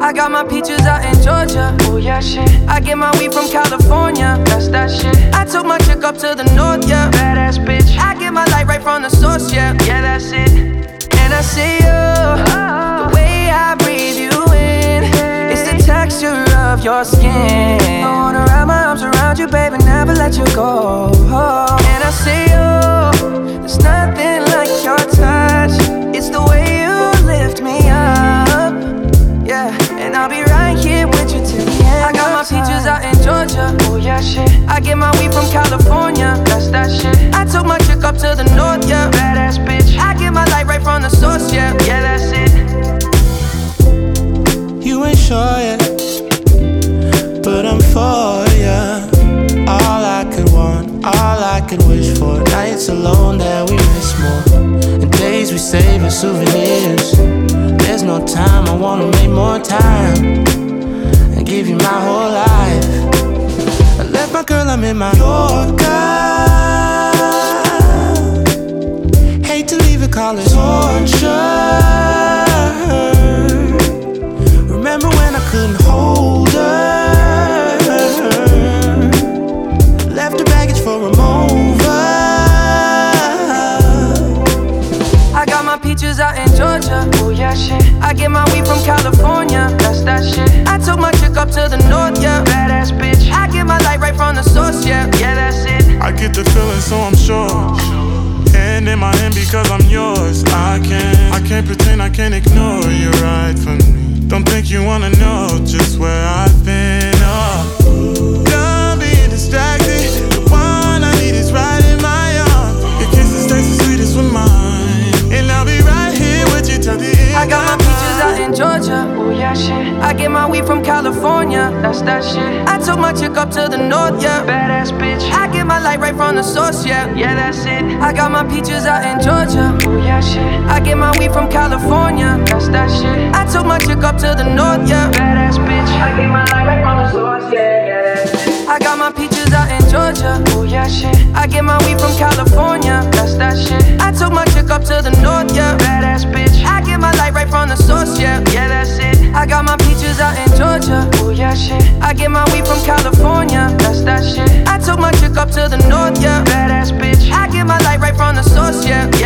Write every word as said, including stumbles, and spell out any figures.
I got my peaches out in Georgia. Oh yeah, shit. I get my weed from California. That's that shit. I took my chick up to the north, yeah. Badass bitch. I get my light right from the source, yeah. Yeah, that's it. And I see you, oh. The way I breathe you in, it's the texture of your skin. I wanna wrap my arms around you, baby, never let you go. Oh. And I see you, there's nothing like your touch. It's the way you lift me up, yeah. And I'll be right here with you till the end. I got my peaches out in Georgia. Oh yeah, shit. I get my weed from California. That's that shit. I took my chick up to the north, yeah. Badass bitch. I get my light right from the source, yeah. Yeah, that's it. You ain't sure yet, but I'm for ya. All I could want, all I could wish for. Nights alone that we miss more, and days we save as souvenirs. There's no time, I wanna make more time and give you my whole life. I left my girl, I'm in my Yorker. Hate to leave it, call it torture. Remember when I couldn't hold her? Left her baggage for a mover. I got my peaches out in Georgia. Oh yeah, shit. I get my weed from California. That's that shit. I took my chick up to the north, yeah. Badass bitch. I get my light right from the source, yeah. Yeah, that's it. I get the feeling, so I'm sure. Hand in my hand because I'm yours. I can't, I can't pretend, I can't ignore you right from me. Don't think you wanna know just where I've been. Oh, done being distracted. The one I need is right in my arms. Your kisses taste the sweetest with mine, and I'll be right here with you till the end. I got my peaches out in Georgia. Oh yeah, shit. I get my weed from California. That's that shit. I took my chick up to the north, yeah. Badass bitch. I get my light right from the source, yeah. Yeah, that's it. I got my peaches out in Georgia. Oh yeah, shit. I get my weed from California. That's that shit. I took my chick up to the north, yeah. Badass bitch. I get my light right from the source, yeah. Yeah, that's it. I got my peaches out in Georgia. Oh yeah, shit. I get my weed from California. That's that shit. I took my chick up to the north, yeah. Badass bitch. I get my light right from the source, yeah. Yeah, that's it. I got my peaches out in Georgia. Oh yeah, shit. I get my weed from California. That's that shit. I took my chick up to the north, yeah. Badass bitch. I get my light right from the source, yeah.